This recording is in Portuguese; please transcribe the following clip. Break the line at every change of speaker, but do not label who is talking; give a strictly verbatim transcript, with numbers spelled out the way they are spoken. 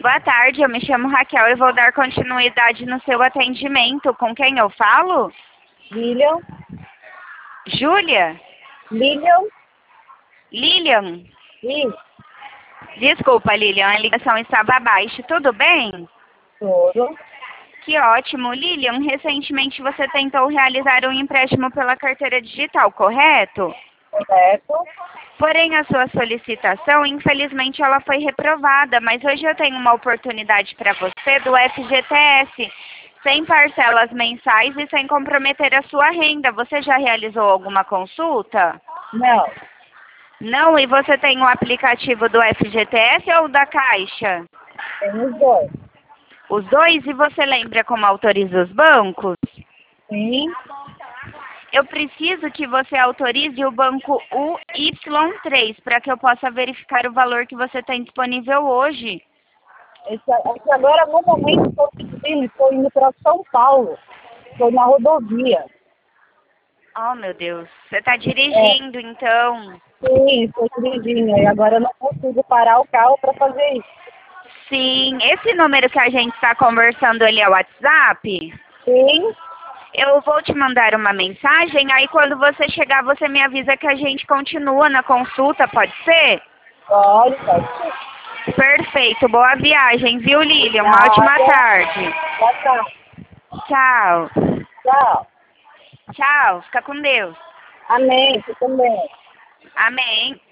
Boa tarde, eu me chamo Raquel e vou dar continuidade no seu atendimento. Com quem eu falo?
Lilian.
Júlia?
Lilian.
Lilian?
Isso.
Desculpa, Lilian, a ligação estava baixa. Tudo bem?
Tudo.
Que ótimo. Lilian, recentemente você tentou realizar um empréstimo pela carteira digital, correto?
Correto.
Porém, a sua solicitação, infelizmente, ela foi reprovada, mas hoje eu tenho uma oportunidade para você do F G T S, sem parcelas mensais e sem comprometer a sua renda. Você já realizou alguma consulta?
Não.
Não? E você tem o aplicativo do F G T S ou da Caixa?
Tem os dois.
Os dois? E você lembra como autoriza os bancos?
Sim.
Eu preciso que você autorize o banco U Y três para que eu possa verificar o valor que você tem disponível hoje.
Esse, esse agora, no momento, estou dirigindo, estou indo para São Paulo. Estou na rodovia.
Oh, meu Deus. Você está dirigindo,
É.
então?
Sim, estou dirigindo. E agora eu não consigo parar o carro para fazer isso.
Sim. Esse número que a gente está conversando, ele é o WhatsApp?
Sim.
Eu vou te mandar uma mensagem, aí quando você chegar, você me avisa que a gente continua na consulta, pode ser?
Pode, pode ser.
Perfeito. Boa viagem, viu, Lilian? Uma ótima tarde.
Boa tarde.
Tchau.
Tchau.
Tchau. Fica com Deus.
Amém. Você também.
Amém.